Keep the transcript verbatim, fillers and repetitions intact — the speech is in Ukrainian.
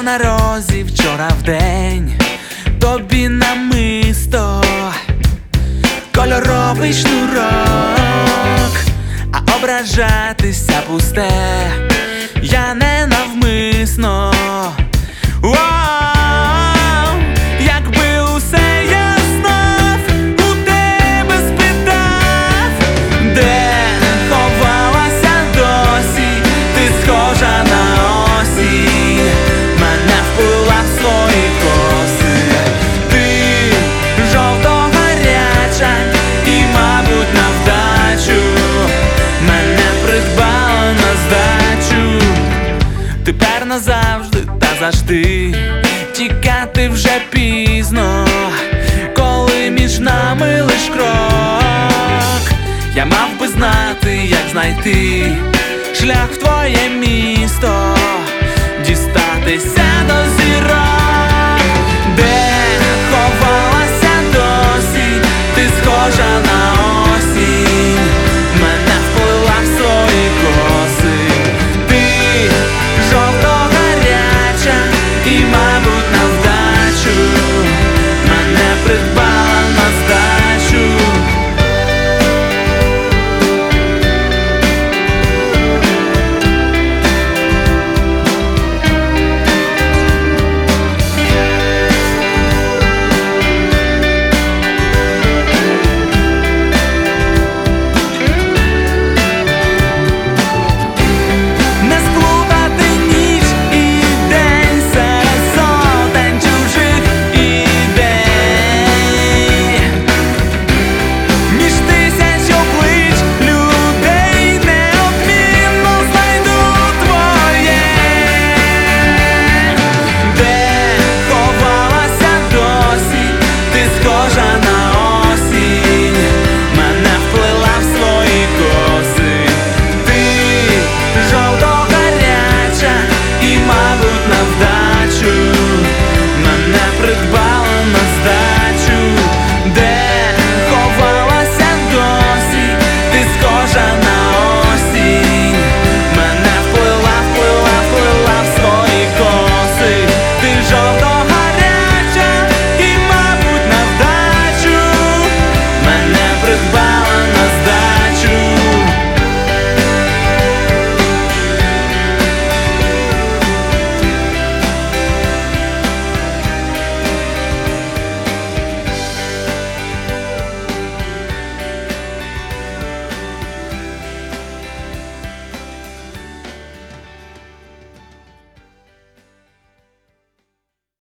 на розі вчора вдень, тобі намисто, кольоровий шнурок, а ображатися пусте, я не навмисно. Воу, якби усе я знав, у тебе спитав, де ховалася досі, ти схожа на осінь, мене впила в свої коси. Ти жовто-гаряча і, мабуть, на вдачу мене придбала на здачу. Тепер назавжди та завжди тікати вже пізно, коли між нами лиш крок. Я мав би знати, як знайти шлях в твоє місто, дістатися до зірок.